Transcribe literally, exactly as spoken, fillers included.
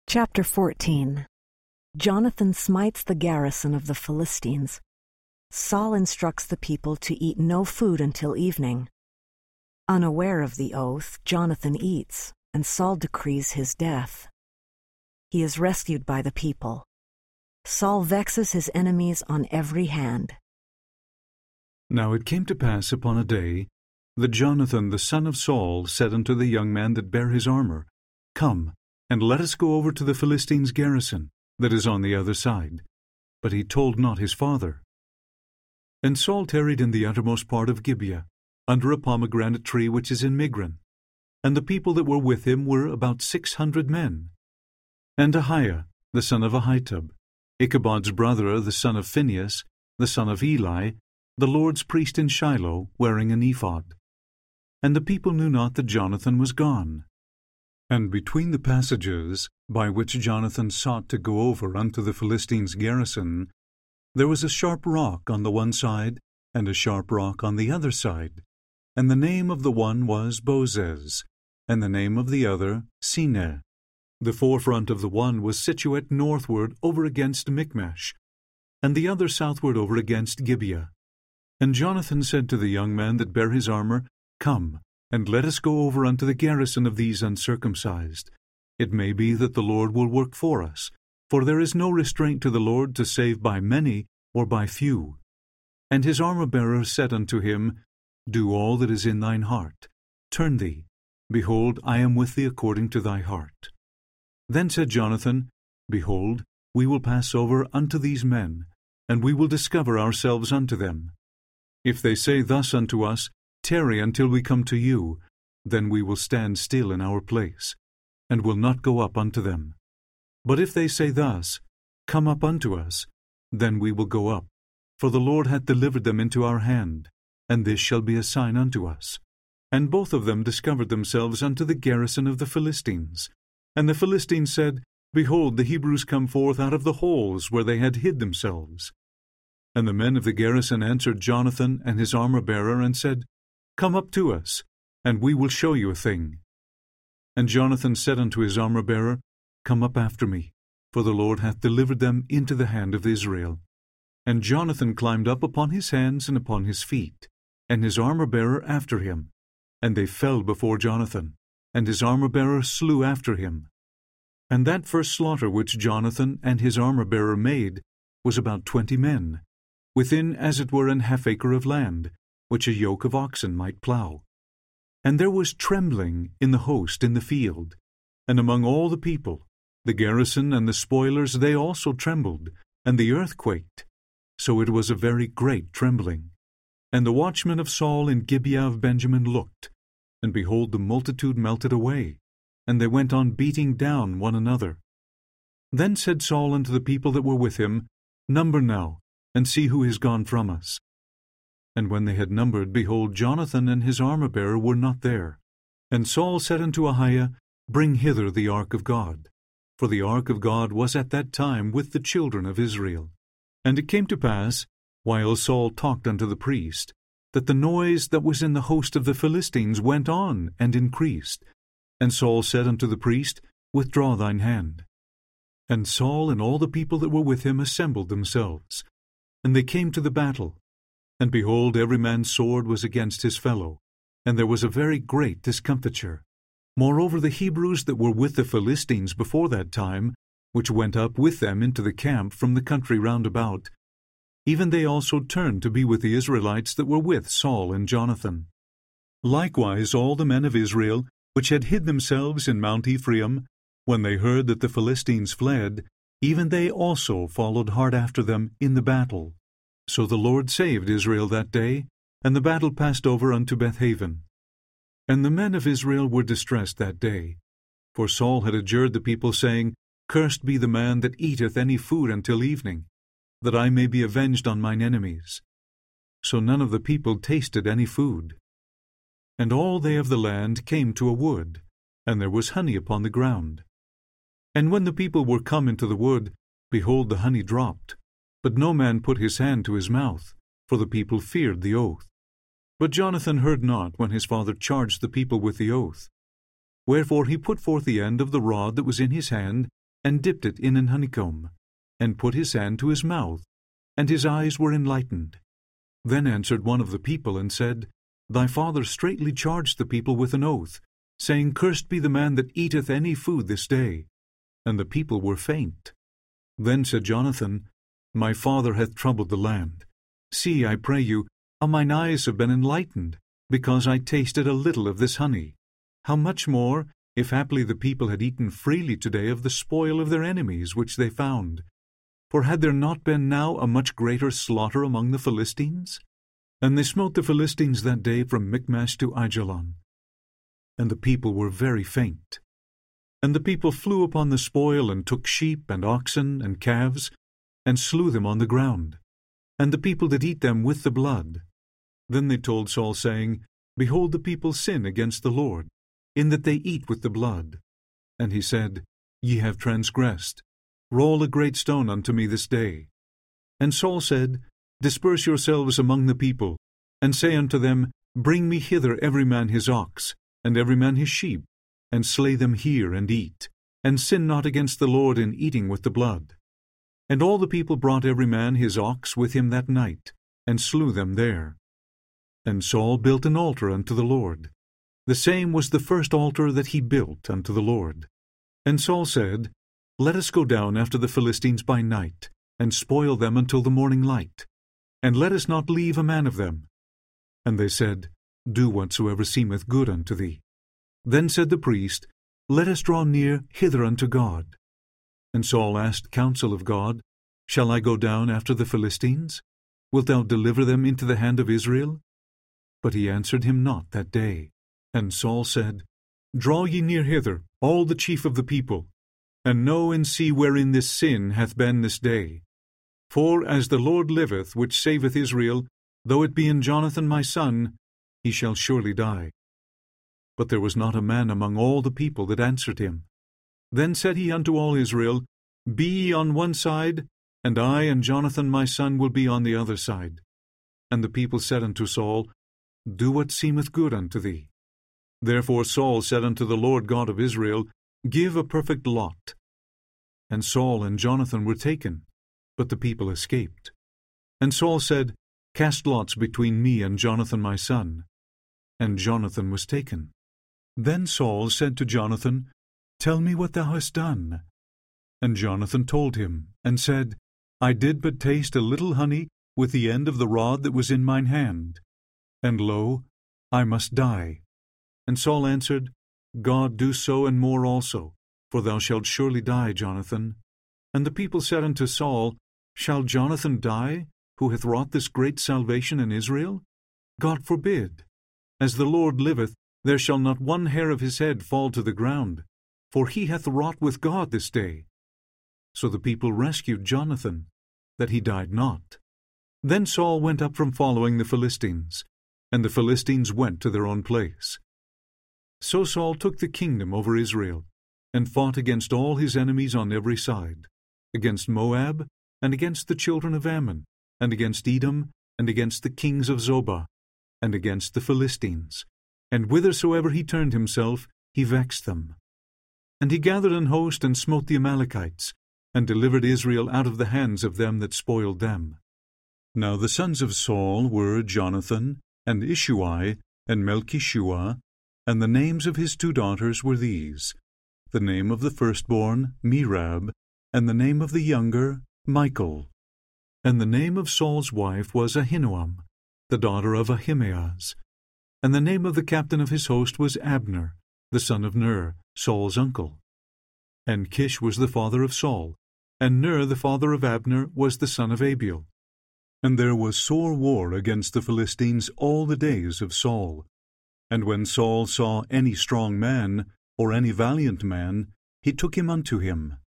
Chapter fourteen. Jonathan smites the garrison of the Philistines. Saul instructs the people to eat no food until evening. Unaware of the oath, Jonathan eats, and Saul decrees his death. He is rescued by the people. Saul vexes his enemies on every hand. Now it came to pass upon a day that Jonathan the son of Saul said unto the young man that bare his armor, Come, and let us go over to the Philistines' garrison, that is on the other side. But he told not his father. And Saul tarried in the uttermost part of Gibeah, under a pomegranate tree which is in Migron. And the people that were with him were about six hundred men. And Ahiah, the son of Ahitub, Ichabod's brother, the son of Phinehas, the son of Eli, the Lord's priest in Shiloh, wearing an ephod. And the people knew not that Jonathan was gone. And between the passages by which Jonathan sought to go over unto the Philistines' garrison, there was a sharp rock on the one side, and a sharp rock on the other side. And the name of the one was Bozez, and the name of the other Seneh. The forefront of the one was situate northward over against Michmash, and the other southward over against Gibeah. And Jonathan said to the young man that bare his armor, Come, and let us go over unto the garrison of these uncircumcised. It may be that the Lord will work for us, for there is no restraint to the Lord to save by many or by few. And his armor-bearer said unto him, Do all that is in thine heart. Turn thee. Behold, I am with thee according to thy heart. Then said Jonathan, Behold, we will pass over unto these men, and we will discover ourselves unto them. If they say thus unto us, Tarry until we come to you, then we will stand still in our place, and will not go up unto them. But if they say thus, Come up unto us, then we will go up, for the Lord hath delivered them into our hand, and this shall be a sign unto us. And both of them discovered themselves unto the garrison of the Philistines. And the Philistines said, Behold, the Hebrews come forth out of the holes where they had hid themselves. And the men of the garrison answered Jonathan and his armor-bearer, and said, Come up to us, and we will show you a thing. And Jonathan said unto his armor-bearer, Come up after me, for the Lord hath delivered them into the hand of Israel. And Jonathan climbed up upon his hands and upon his feet, and his armor-bearer after him. And they fell before Jonathan, and his armor-bearer slew after him. And that first slaughter which Jonathan and his armor-bearer made was about twenty men, within as it were an half acre of land, which a yoke of oxen might plough. And there was trembling in the host in the field, and among all the people, the garrison and the spoilers, they also trembled, and the earth quaked. So it was a very great trembling. And the watchmen of Saul in Gibeah of Benjamin looked, and behold, the multitude melted away, and they went on beating down one another. Then said Saul unto the people that were with him, Number now, and see who is gone from us. And when they had numbered, behold, Jonathan and his armor-bearer were not there. And Saul said unto Ahiah, Bring hither the ark of God. For the ark of God was at that time with the children of Israel. And it came to pass, while Saul talked unto the priest, that the noise that was in the host of the Philistines went on and increased. And Saul said unto the priest, Withdraw thine hand. And Saul and all the people that were with him assembled themselves. And they came to the battle. And behold, every man's sword was against his fellow, and there was a very great discomfiture. Moreover, the Hebrews that were with the Philistines before that time, which went up with them into the camp from the country round about, even they also turned to be with the Israelites that were with Saul and Jonathan. Likewise all the men of Israel, which had hid themselves in Mount Ephraim, when they heard that the Philistines fled, even they also followed hard after them in the battle. So the Lord saved Israel that day, and the battle passed over unto Bethaven. And the men of Israel were distressed that day, for Saul had adjured the people, saying, Cursed be the man that eateth any food until evening, that I may be avenged on mine enemies. So none of the people tasted any food. And all they of the land came to a wood, and there was honey upon the ground. And when the people were come into the wood, behold, the honey dropped. But no man put his hand to his mouth, for the people feared the oath. But Jonathan heard not when his father charged the people with the oath. Wherefore he put forth the end of the rod that was in his hand, and dipped it in an honeycomb, and put his hand to his mouth, and his eyes were enlightened. Then answered one of the people, and said, Thy father straitly charged the people with an oath, saying, Cursed be the man that eateth any food this day. And the people were faint. Then said Jonathan, My father hath troubled the land. See, I pray you, how mine eyes have been enlightened, because I tasted a little of this honey. How much more, if haply the people had eaten freely today of the spoil of their enemies which they found? For had there not been now a much greater slaughter among the Philistines? And they smote the Philistines that day from Michmash to Aijalon. And the people were very faint. And the people flew upon the spoil, and took sheep, and oxen, and calves, and slew them on the ground. And the people did eat them with the blood. Then they told Saul, saying, Behold, the people sin against the Lord, in that they eat with the blood. And he said, Ye have transgressed. Roll a great stone unto me this day. And Saul said, Disperse yourselves among the people, and say unto them, Bring me hither every man his ox, and every man his sheep, and slay them here, and eat, and sin not against the Lord in eating with the blood. And all the people brought every man his ox with him that night, and slew them there. And Saul built an altar unto the Lord. The same was the first altar that he built unto the Lord. And Saul said, Let us go down after the Philistines by night, and spoil them until the morning light, and let us not leave a man of them. And they said, Do whatsoever seemeth good unto thee. Then said the priest, Let us draw near hither unto God. And Saul asked counsel of God, Shall I go down after the Philistines? Wilt thou deliver them into the hand of Israel? But he answered him not that day. And Saul said, Draw ye near hither, all the chief of the people, and know and see wherein this sin hath been this day. For as the Lord liveth, which saveth Israel, though it be in Jonathan my son, he shall surely die. But there was not a man among all the people that answered him. Then said he unto all Israel, Be ye on one side, and I and Jonathan my son will be on the other side. And the people said unto Saul, Do what seemeth good unto thee. Therefore Saul said unto the Lord God of Israel, Give a perfect lot. And Saul and Jonathan were taken, but the people escaped. And Saul said, Cast lots between me and Jonathan my son. And Jonathan was taken. Then Saul said to Jonathan, Tell me what thou hast done. And Jonathan told him, and said, I did but taste a little honey with the end of the rod that was in mine hand. And lo, I must die. And Saul answered, God do so and more also, for thou shalt surely die, Jonathan. And the people said unto Saul, Shall Jonathan die, who hath wrought this great salvation in Israel? God forbid. As the Lord liveth, there shall not one hair of his head fall to the ground, for he hath wrought with God this day. So the people rescued Jonathan, that he died not. Then Saul went up from following the Philistines, and the Philistines went to their own place. So Saul took the kingdom over Israel, and fought against all his enemies on every side, against Moab, and against the children of Ammon, and against Edom, and against the kings of Zobah, and against the Philistines. And whithersoever he turned himself, he vexed them. And he gathered an host, and smote the Amalekites, and delivered Israel out of the hands of them that spoiled them. Now the sons of Saul were Jonathan, and Ishuai, and Melchishua, and the names of his two daughters were these, the name of the firstborn, Merab, and the name of the younger, Michal. And the name of Saul's wife was Ahinoam, the daughter of Ahimaaz. And the name of the captain of his host was Abner, the son of Ner, Saul's uncle. And Kish was the father of Saul, and Ner the father of Abner was the son of Abiel. And there was sore war against the Philistines all the days of Saul. And when Saul saw any strong man, or any valiant man, he took him unto him.